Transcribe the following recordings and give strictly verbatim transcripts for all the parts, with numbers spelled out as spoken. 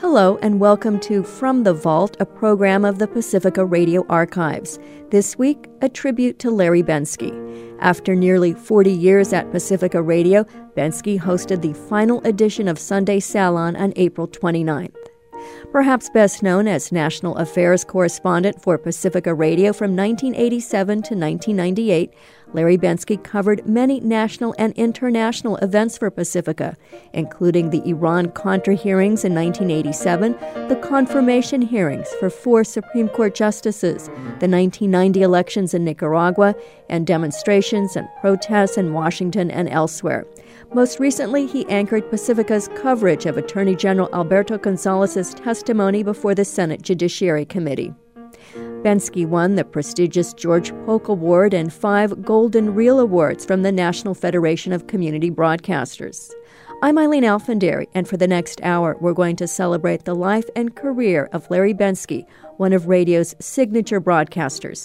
Hello and welcome to From the Vault, a program of the Pacifica Radio Archives. This week, a tribute to Larry Bensky. After nearly forty years at Pacifica Radio, Bensky hosted the final edition of Sunday Salon on April twenty-ninth. Perhaps best known as National Affairs Correspondent for Pacifica Radio from nineteen eighty-seven to nineteen ninety-eight, Larry Bensky covered many national and international events for Pacifica, including the Iran-Contra hearings in nineteen eighty-seven, the confirmation hearings for four Supreme Court justices, the nineteen ninety elections in Nicaragua, and demonstrations and protests in Washington and elsewhere. Most recently, he anchored Pacifica's coverage of Attorney General Alberto Gonzalez's testimony before the Senate Judiciary Committee. Bensky won the prestigious George Polk Award and five Golden Reel Awards from the National Federation of Community Broadcasters. I'm Eileen Alfandary, and for the next hour, we're going to celebrate the life and career of Larry Bensky, one of radio's signature broadcasters.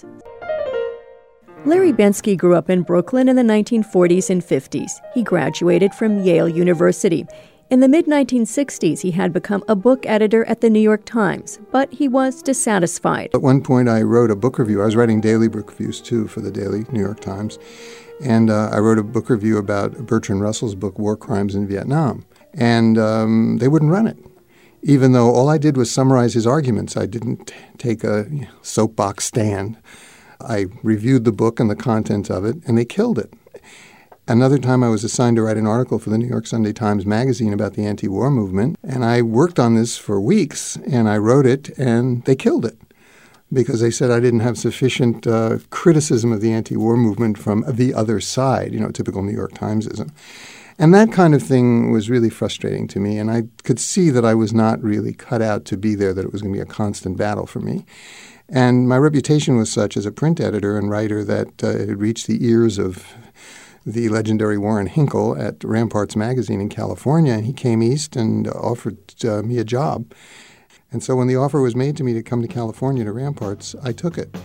Larry Bensky grew up in Brooklyn in the nineteen forties and fifties. He graduated from Yale University. In the mid nineteen sixties, he had become a book editor at the New York Times, but he was dissatisfied. At one point, I wrote a book review. I was writing daily book reviews, too, for the Daily New York Times. And uh, I wrote a book review about Bertrand Russell's book, War Crimes in Vietnam. And um, they wouldn't run it, even though all I did was summarize his arguments. I didn't t- take a you know, soapbox stand. I reviewed the book and the content of it, and they killed it. Another time I was assigned to write an article for the New York Sunday Times Magazine about the anti-war movement, and I worked on this for weeks, and I wrote it, and they killed it because they said I didn't have sufficient uh, criticism of the anti-war movement from the other side, you know, typical New York Timesism. And that kind of thing was really frustrating to me, and I could see that I was not really cut out to be there, that it was going to be a constant battle for me. And my reputation was such as a print editor and writer that uh, it had reached the ears of the legendary Warren Hinkle at Ramparts Magazine in California, and he came east and offered uh, me a job. And so when the offer was made to me to come to California to Ramparts, I took it.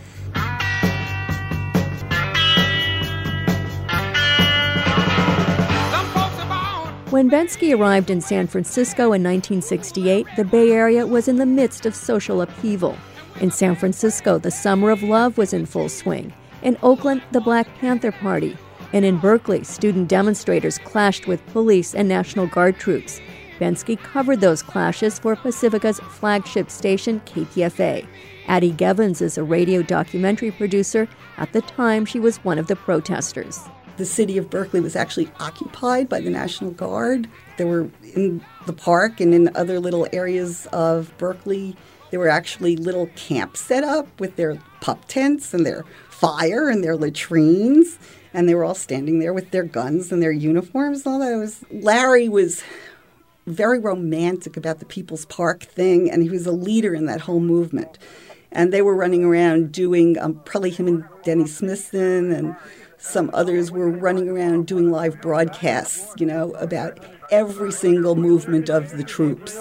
When Bensky arrived in San Francisco in nineteen sixty-eight, the Bay Area was in the midst of social upheaval. In San Francisco, the Summer of Love was in full swing. In Oakland, the Black Panther Party. And in Berkeley, student demonstrators clashed with police and National Guard troops. Bensky covered those clashes for Pacifica's flagship station, K P F A. Addie Gevins is a radio documentary producer. At the time, she was one of the protesters. The city of Berkeley was actually occupied by the National Guard. They were in the park and in other little areas of Berkeley. There were actually little camps set up with their pup tents and their fire and their latrines. And they were all standing there with their guns and their uniforms and all that. It was, Larry was very romantic about the People's Park thing, and he was a leader in that whole movement. And they were running around doing, um, probably him and Denny Smithson and some others were running around doing live broadcasts, you know, about every single movement of the troops.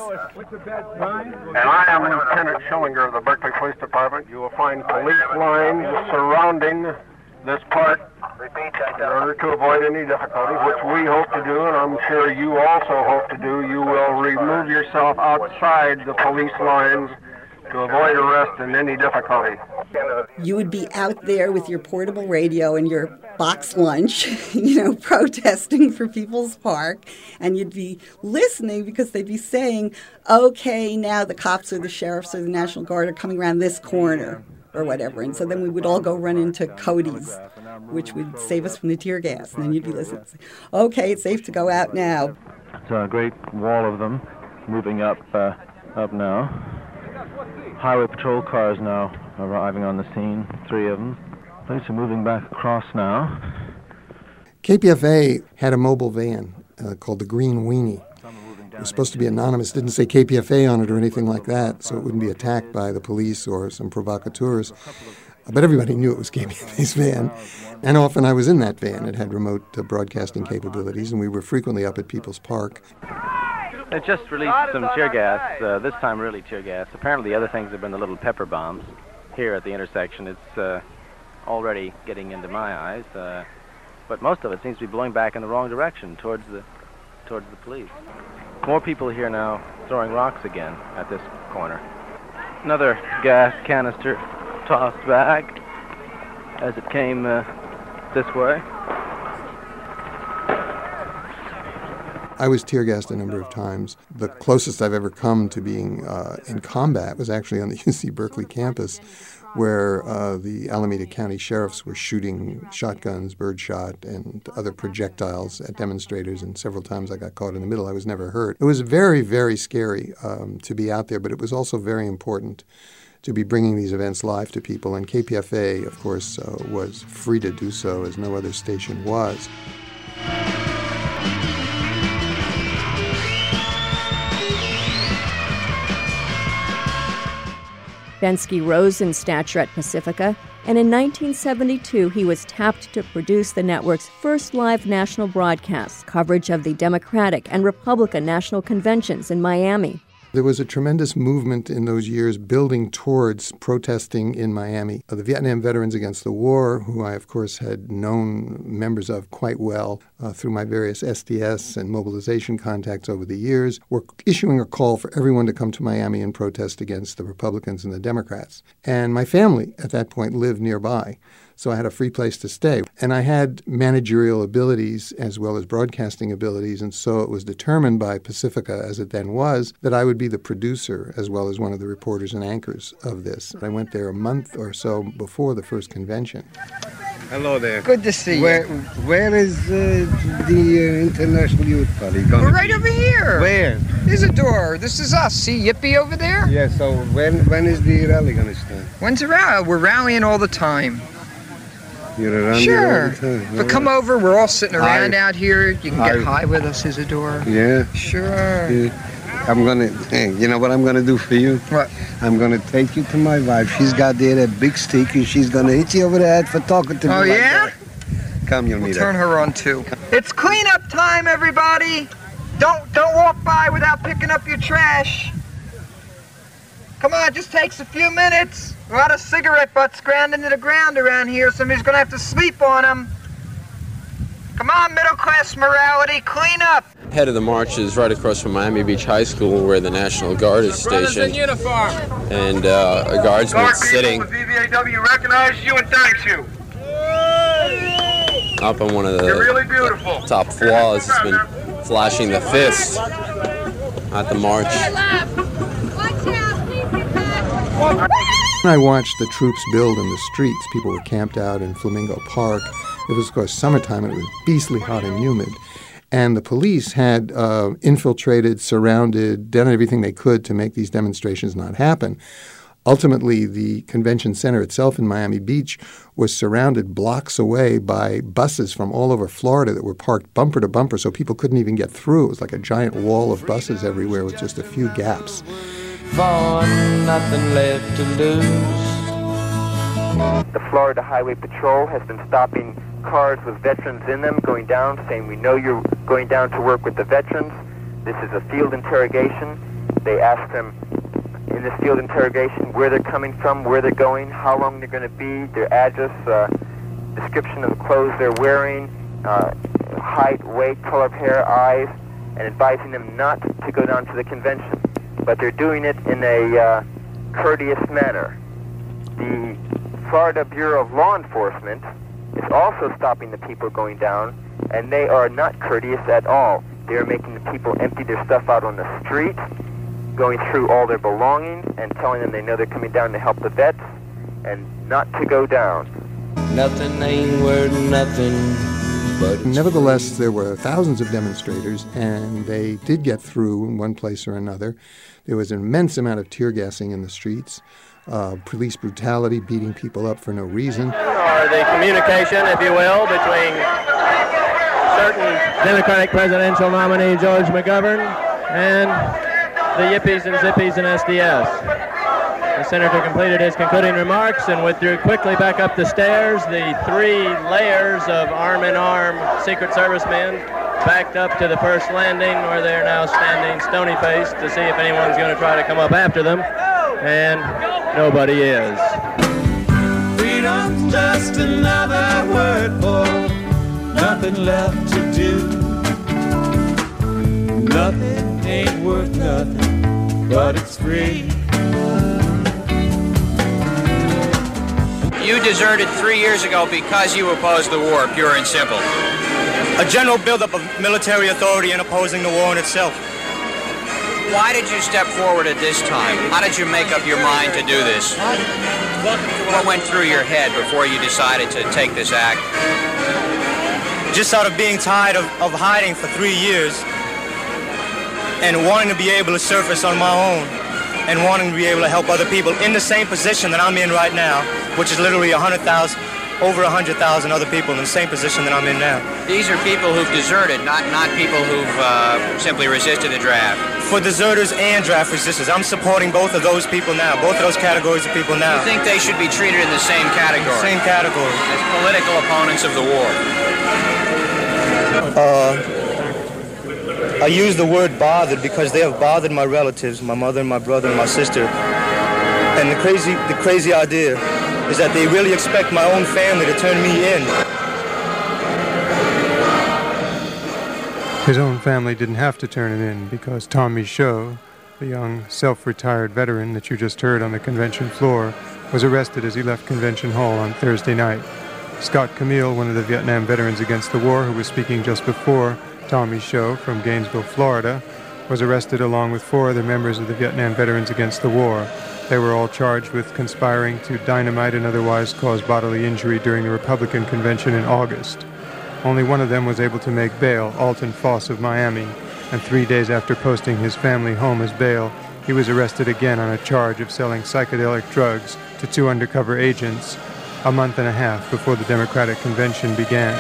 And I am Lieutenant Schillinger of the Berkeley Police Department. You will find police lines surrounding this park in order to avoid any difficulties, which we hope to do, and I'm sure you also hope to do. You will remove yourself outside the police lines to avoid arrest and any difficulty. You would be out there with your portable radio and your box lunch, you know, protesting for People's Park, and you'd be listening because they'd be saying, okay, now the cops or the sheriffs or the National Guard are coming around this corner or whatever. And so then we would all go run into Cody's, which would save us from the tear gas. And then you'd be listening, okay, it's safe to go out now. It's a great wall of them moving up, uh, up now. Highway patrol cars now arriving on the scene, three of them. Police are moving back across now. K P F A had a mobile van uh, called the Green Weenie. It was supposed to be anonymous, didn't say K P F A on it or anything like that, so it wouldn't be attacked by the police or some provocateurs. But everybody knew it was K P F A's van, and often I was in that van. It had remote uh, broadcasting capabilities, and we were frequently up at People's Park. It just released some tear gas, uh, this time really tear gas. Apparently the other things have been the little pepper bombs here at the intersection. It's uh, already getting into my eyes, uh, but most of it seems to be blowing back in the wrong direction, towards the towards the police. More people here now throwing rocks again at this corner. Another gas canister tossed back as it came uh, this way. I was tear gassed a number of times. The closest I've ever come to being uh, in combat was actually on the U C Berkeley campus, where uh, the Alameda County sheriffs were shooting shotguns, birdshot, and other projectiles at demonstrators, and several times I got caught in the middle. I was never hurt. It was very, very scary um, to be out there, but it was also very important to be bringing these events live to people, and K P F A, of course, uh, was free to do so, as no other station was. Bensky rose in stature at Pacifica, and in nineteen seventy-two he was tapped to produce the network's first live national broadcast, coverage of the Democratic and Republican national conventions in Miami. There was a tremendous movement in those years building towards protesting in Miami. The Vietnam Veterans Against the War, who I, of course, had known members of quite well uh, through my various S D S and mobilization contacts over the years, were issuing a call for everyone to come to Miami and protest against the Republicans and the Democrats. And my family at that point lived nearby, so I had a free place to stay. And I had managerial abilities as well as broadcasting abilities, and so it was determined by Pacifica, as it then was, that I would be the producer as well as one of the reporters and anchors of this. I went there a month or so before the first convention. Hello there. Good to see where, you. Where is uh, the uh, International Youth Party going? We're right over here. Where? Isidore, this is us. See Yippee over there? Yeah, so when when is the rally going to start? When's the rally? We're rallying all the time. You're around sure. here all the time. But all come right. over. We're all sitting around I, out here. You can get I, high with us, Isidore. Yeah. Sure. Yeah. I'm going to, hey, you know what I'm going to do for you? What? I'm going to take you to my wife. She's got there that big stick, and she's going to hit you over the head for talking to me. Oh, like yeah? that. Come, you'll we'll meet turn her. her on, too. It's cleanup time, everybody. Don't, don't walk by without picking up your trash. Come on, it just takes a few minutes. A lot of cigarette butts ground into the ground around here. Somebody's going to have to sleep on them. Come on, middle-class morality, clean up. Head of the march is right across from Miami Beach High School, where the National Guard is stationed. In uniform. And uh, a guardsman Guard sitting people, the V V A W recognizes you and thanks you. up on one of the You're really beautiful. top floors. Has been flashing the fist at the march. I watched the troops build in the streets. People were camped out in Flamingo Park. It was, of course, summertime, and it was beastly hot and humid. And the police had uh, infiltrated, surrounded, done everything they could to make these demonstrations not happen. Ultimately, the convention center itself in Miami Beach was surrounded blocks away by buses from all over Florida that were parked bumper to bumper, so people couldn't even get through. It was like a giant wall of buses everywhere with just a few gaps. For nothing left to lose. The Florida Highway Patrol has been stopping cars with veterans in them, going down, saying, we know you're going down to work with the veterans. This is a field interrogation. They ask them in this field interrogation where they're coming from, where they're going, how long they're going to be, their address, uh, description of the clothes they're wearing, uh, height, weight, color of hair, eyes, and advising them not to go down to the convention. But they're doing it in a uh, courteous manner. The Florida Bureau of Law Enforcement is also stopping the people going down, and they are not courteous at all. They are making the people empty their stuff out on the street, going through all their belongings, and telling them they know they're coming down to help the vets, and not to go down. Nothing ain't worth nothing. But nevertheless, there were thousands of demonstrators, and they did get through in one place or another. There was an immense amount of tear gassing in the streets, uh, police brutality, beating people up for no reason. Or the communication, if you will, between certain Democratic presidential nominee George McGovern and the Yippies and Zippies and S D S. The senator completed his concluding remarks and withdrew quickly back up the stairs. The three layers of arm-in-arm Secret Service men backed up to the first landing, where they're now standing stony-faced to see if anyone's going to try to come up after them, and nobody is. Freedom's just another word for nothing left to do. Nothing ain't worth nothing but it's free. You deserted three years ago because you opposed the war, pure and simple. A general buildup of military authority and opposing the war in itself. Why did you step forward at this time? How did you make up your mind to do this? What went through your head before you decided to take this act? Just out of being tired of, of hiding for three years and wanting to be able to surface on my own and wanting to be able to help other people in the same position that I'm in right now, which is literally one hundred thousand, over one hundred thousand other people in the same position that I'm in now. These are people who've deserted, not, not people who've uh, simply resisted the draft. For deserters and draft resistors, I'm supporting both of those people now, both of those categories of people now. You think they should be treated in the same category? Same category. As political opponents of the war? Uh, I use the word bothered because they have bothered my relatives, my mother and my brother and my sister. And the crazy, the crazy idea is that they really expect my own family to turn me in. His own family didn't have to turn him in because Tommy Shaw, the young self-retired veteran that you just heard on the convention floor, was arrested as he left Convention Hall on Thursday night. Scott Camille, one of the Vietnam veterans against the war who was speaking just before Tommy Shaw from Gainesville, Florida, was arrested along with four other members of the Vietnam Veterans Against the War. They were all charged with conspiring to dynamite and otherwise cause bodily injury during the Republican convention in August. Only one of them was able to make bail, Alton Foss of Miami, and three days after posting his family home as bail, he was arrested again on a charge of selling psychedelic drugs to two undercover agents a month and a half before the Democratic Convention began.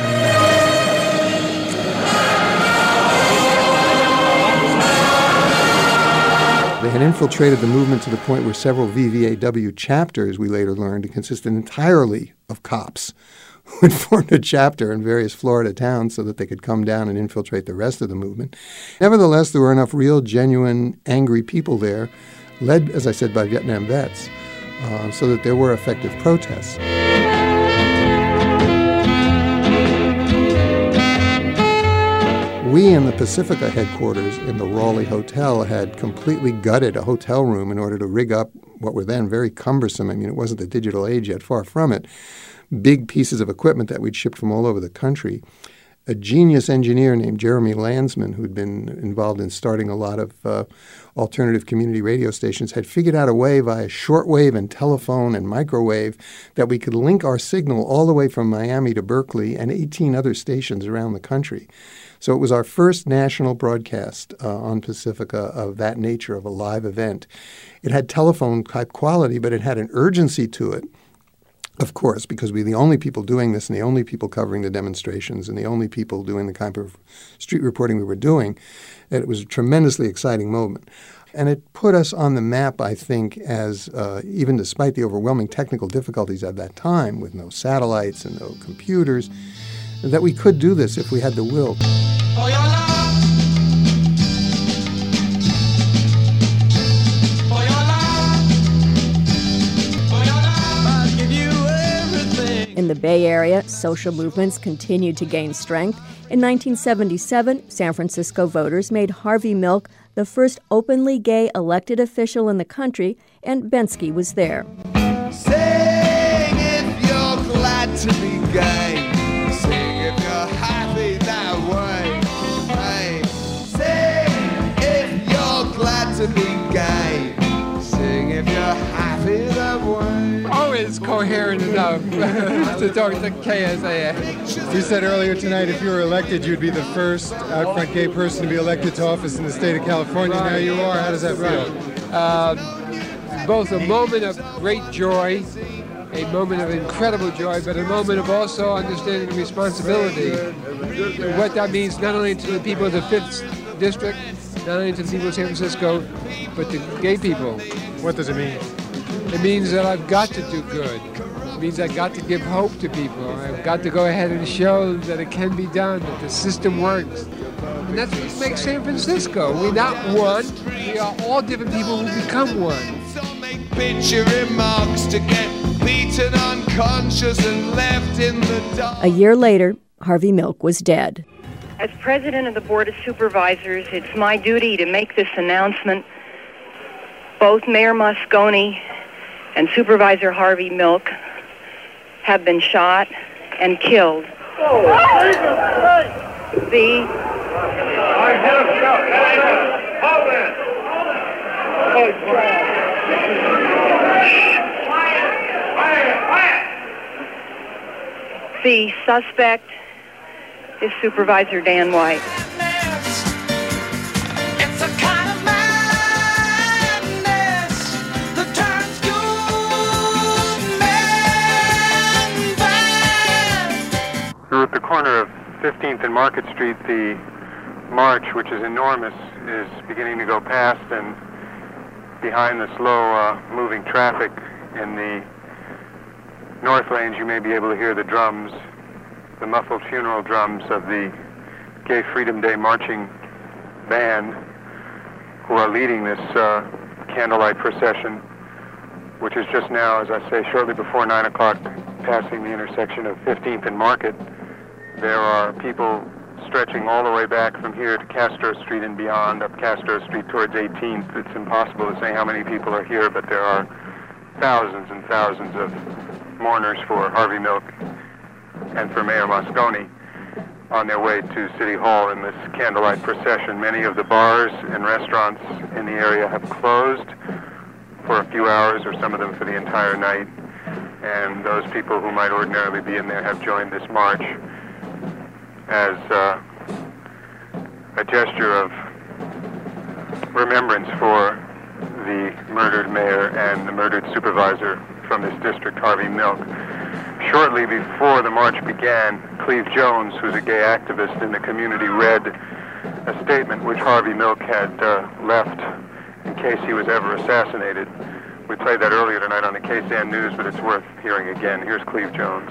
They had infiltrated the movement to the point where several V V A W chapters, we later learned, consisted entirely of cops who had formed a chapter in various Florida towns so that they could come down and infiltrate the rest of the movement. Nevertheless, there were enough real, genuine, angry people there, led, as I said, by Vietnam vets, uh, so that there were effective protests. We in the Pacifica headquarters in the Raleigh Hotel had completely gutted a hotel room in order to rig up what were then very cumbersome. I mean, it wasn't the digital age yet, far from it. Big pieces of equipment that we'd shipped from all over the country. A genius engineer named Jeremy Landsman, who'd been involved in starting a lot of uh, alternative community radio stations, had figured out a way via shortwave and telephone and microwave that we could link our signal all the way from Miami to Berkeley and eighteen other stations around the country. So it was our first national broadcast uh, on Pacifica of that nature, of a live event. It had telephone-type quality, but it had an urgency to it, of course, because we were the only people doing this and the only people covering the demonstrations and the only people doing the kind of street reporting we were doing. And it was a tremendously exciting moment. And it put us on the map, I think, as uh, even despite the overwhelming technical difficulties at that time with no satellites and no computers, that we could do this if we had the will. In the Bay Area, social movements continued to gain strength. In nineteen seventy-seven, San Francisco voters made Harvey Milk the first openly gay elected official in the country, and Bensky was there. Sing if you're glad to be gay. Sing if you're happy that way. Hey. Sing if you're glad to be gay. Sing if you're happy that way. Always coherent enough to talk to K S A S. You said earlier tonight if you were elected, you'd be the first out-front gay person to be elected to office in the state of California. Now you are. How does that feel? Uh, both a moment of great joy, a moment of incredible joy, but a moment of also understanding responsibility. And what that means not only to the people of the fifth District, not only to the people of San Francisco, but to gay people. What does it mean? It means that I've got to do good. It means I've got to give hope to people. I've got to go ahead and show that it can be done, that the system works. And that's what makes San Francisco. We're not one. We are all different people who become one. So make picture remarks to get beaten unconscious and left in the dark. A year later, Harvey Milk was dead. As president of the Board of Supervisors, it's my duty to make this announcement Both Mayor Moscone and Supervisor Harvey Milk have been shot and killed. The The suspect is Supervisor Dan White. We're at the corner of fifteenth and Market Street. The march, which is enormous, is beginning to go past, and behind the slow uh, moving traffic in the north lanes you may be able to hear the drums, the muffled funeral drums of the Gay Freedom Day marching band, who are leading this uh, candlelight procession, which is just now, as I say, shortly before nine o'clock, passing the intersection of fifteenth and Market. There are people stretching all the way back from here to Castro Street and beyond, up Castro Street towards eighteenth. It's impossible to say how many people are here, but there are thousands and thousands of mourners for Harvey Milk and for Mayor Moscone on their way to City Hall in this candlelight procession. Many of the bars and restaurants in the area have closed for a few hours, or some of them for the entire night, and those people who might ordinarily be in there have joined this march as uh, a gesture of remembrance for the murdered mayor and the murdered supervisor from this district, Harvey Milk. Shortly before the march began, Cleve Jones, who's a gay activist in the community, read a statement which Harvey Milk had uh, left in case he was ever assassinated. We played that earlier tonight on the K S A N News, but it's worth hearing again. Here's Cleve Jones.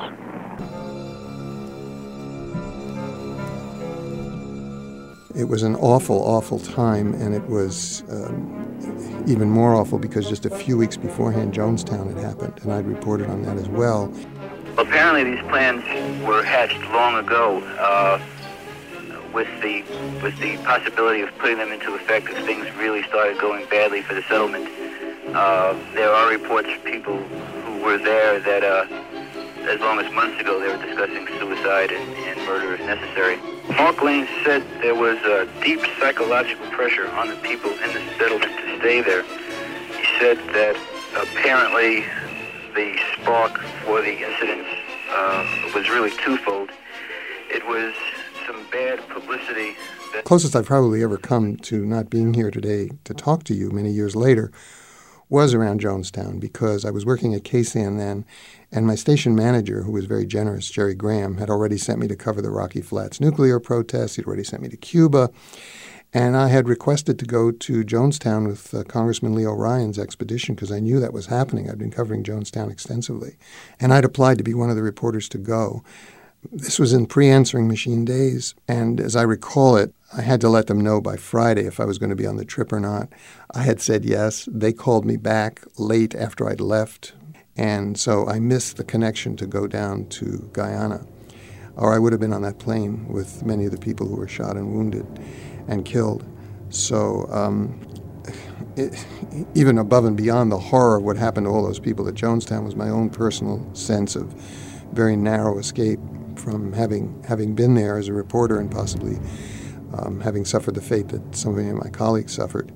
It was an awful, awful time, and it was um, even more awful because just a few weeks beforehand, Jonestown had happened, and I'd reported on that as well. Apparently these plans were hatched long ago uh, with the with the possibility of putting them into effect if things really started going badly for the settlement. Uh, there are reports from people who were there that uh, as long as months ago they were discussing suicide and, and murder if necessary. Mark Lane said there was a deep psychological pressure on the people in the settlement to stay there. He said that apparently the spark for the incidents uh, was really twofold. It was some bad publicity. That Closest I've probably ever come to not being here today to talk to you many years later was around Jonestown, because I was working at K S A N then, and my station manager, who was very generous, Jerry Graham, had already sent me to cover the Rocky Flats nuclear protests. He'd already sent me to Cuba. And I had requested to go to Jonestown with uh, Congressman Leo Ryan's expedition because I knew that was happening. I'd been covering Jonestown extensively. And I'd applied to be one of the reporters to go. This was in pre-answering machine days, and as I recall it, I had to let them know by Friday if I was going to be on the trip or not. I had said yes. They called me back late after I'd left, and so I missed the connection to go down to Guyana, or I would have been on that plane with many of the people who were shot and wounded and killed. So um, it, even above and beyond the horror of what happened to all those people at Jonestown was my own personal sense of very narrow escape from having having been there as a reporter and possibly um, having suffered the fate that so many of my colleagues suffered.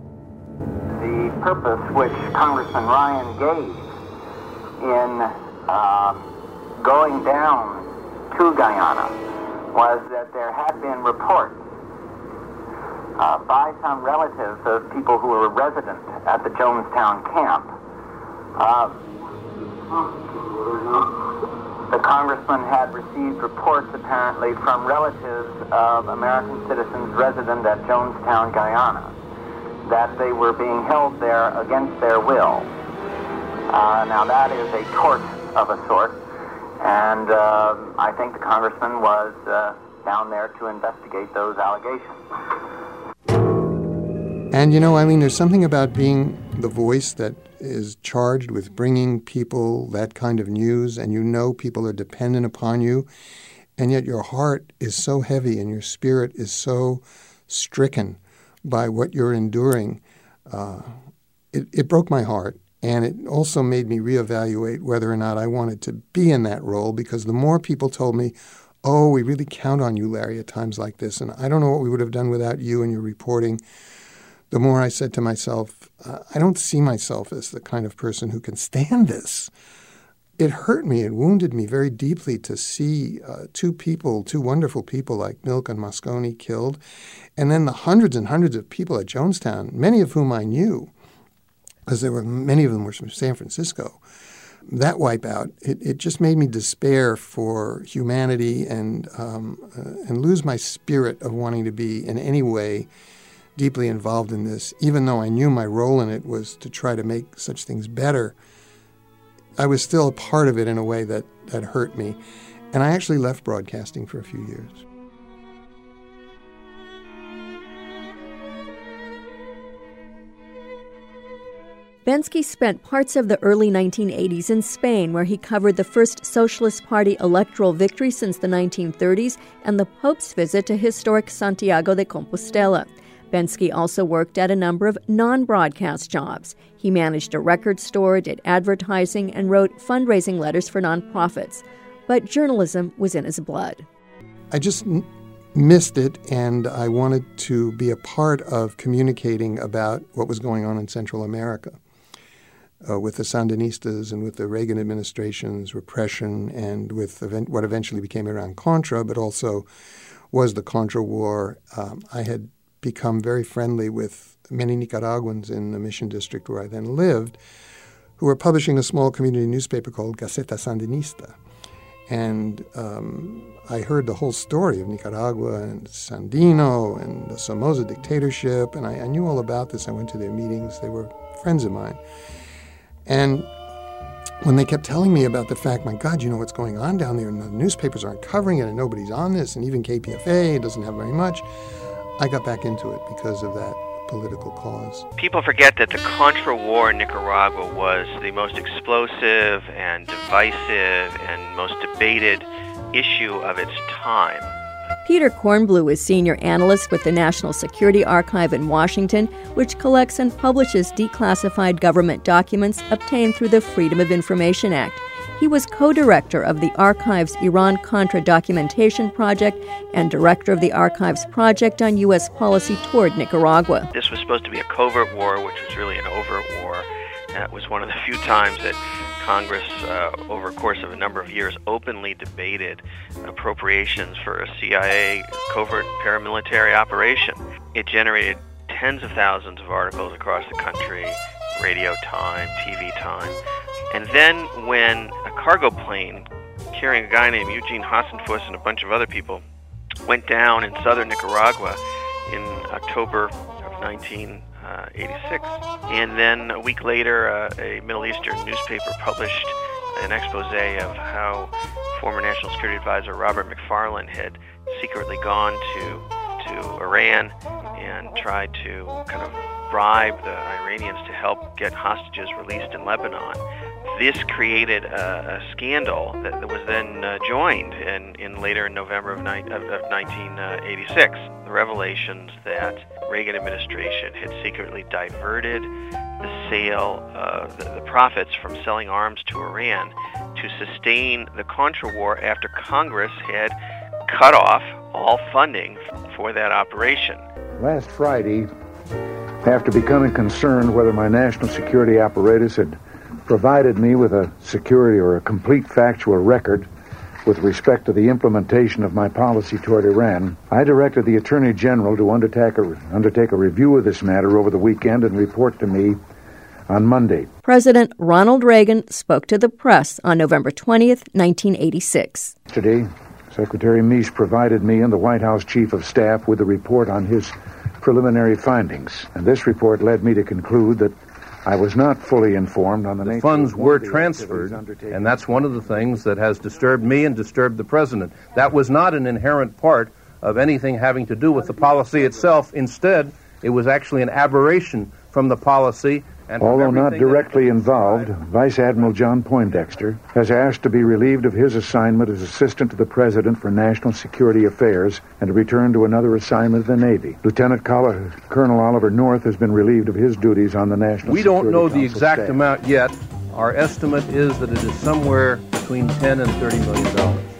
The purpose which Congressman Ryan gave in uh, going down to Guyana was that there had been reports uh, by some relatives of people who were resident at the Jonestown camp. Uh, The congressman had received reports, apparently, from relatives of American citizens resident at Jonestown, Guyana, that they were being held there against their will. Uh, now, that is a tort of a sort, and uh, I think the congressman was uh, down there to investigate those allegations. And, you know, I mean, there's something about being the voice that is charged with bringing people that kind of news, and you know people are dependent upon you, and yet your heart is so heavy and your spirit is so stricken by what you're enduring. Uh, it, it broke my heart. And it also made me reevaluate whether or not I wanted to be in that role, because the more people told me, oh, we really count on you, Larry, at times like this, and I don't know what we would have done without you and your reporting, the more I said to myself, uh, I don't see myself as the kind of person who can stand this. It hurt me, it wounded me very deeply to see uh, two people, two wonderful people like Milk and Moscone killed, and then the hundreds and hundreds of people at Jonestown, many of whom I knew, because there were many of them were from San Francisco. That wipeout, it, it just made me despair for humanity and um, uh, and lose my spirit of wanting to be in any way deeply involved in this, even though I knew my role in it was to try to make such things better. I was still a part of it in a way that, that hurt me. And I actually left broadcasting for a few years. Bensky spent parts of the early nineteen eighties in Spain, where he covered the first Socialist Party electoral victory since the nineteen thirties and the Pope's visit to historic Santiago de Compostela. Bensky also worked at a number of non-broadcast jobs. He managed a record store, did advertising, and wrote fundraising letters for nonprofits. But journalism was in his blood. I just n- missed it, and I wanted to be a part of communicating about what was going on in Central America. Uh, with the Sandinistas and with the Reagan administration's repression and with event- what eventually became Iran-Contra, but also was the Contra War. Um, I had become very friendly with many Nicaraguans in the Mission District where I then lived, who were publishing a small community newspaper called Gaceta Sandinista. And um, I heard the whole story of Nicaragua and Sandino and the Somoza dictatorship, and I, I knew all about this. I went to their meetings. They were friends of mine. And when they kept telling me about the fact, my God, you know what's going on down there, and the newspapers aren't covering it, and nobody's on this, and even K P F A doesn't have very much, I got back into it because of that political cause. People forget that the Contra War in Nicaragua was the most explosive and divisive and most debated issue of its time. Peter Kornblue is senior analyst with the National Security Archive in Washington, which collects and publishes declassified government documents obtained through the Freedom of Information Act. He was co-director of the Archive's Iran-Contra Documentation Project and director of the Archive's project on U S policy toward Nicaragua. This was supposed to be a covert war, which was really an overt war. And it was one of the few times that Congress, uh, over a course of a number of years, openly debated appropriations for a C I A covert paramilitary operation. It generated tens of thousands of articles across the country, radio time, T V time. And then when a cargo plane carrying a guy named Eugene Hassenfuss and a bunch of other people went down in southern Nicaragua in October of nineteen eighty-six, and then a week later uh, a Middle Eastern newspaper published an expose of how former National Security Advisor Robert McFarlane had secretly gone to to Iran and tried to kind of bribe the Iranians to help get hostages released in Lebanon. This created a, a scandal that, that was then uh, joined in, in later in November of, ni- of, of nineteen eighty-six. The revelations that Reagan administration had secretly diverted the sale, uh, the, the profits from selling arms to Iran to sustain the Contra War after Congress had cut off all funding for that operation. Last Friday, after becoming concerned whether my national security apparatus had provided me with a security or a complete factual record with respect to the implementation of my policy toward Iran, I directed the Attorney General to undertake a, undertake a review of this matter over the weekend and report to me on Monday. President Ronald Reagan spoke to the press on November twentieth, nineteen eighty-six. Yesterday, Secretary Meese provided me and the White House Chief of Staff with a report on his preliminary findings, and this report led me to conclude that I was not fully informed on the, the nature funds of were the transferred, and that's one of the things that has disturbed me and disturbed the President. That was not an inherent part of anything having to do with the policy itself. Instead, it was actually an aberration from the policy And from Although not everything that- directly involved, Vice Admiral John Poindexter has asked to be relieved of his assignment as Assistant to the President for National Security Affairs and to return to another assignment in the Navy. Lieutenant Col- Colonel Oliver North has been relieved of his duties on the National We Security don't know the Council exact staff. amount yet. Our estimate is that it is somewhere between ten and thirty million dollars.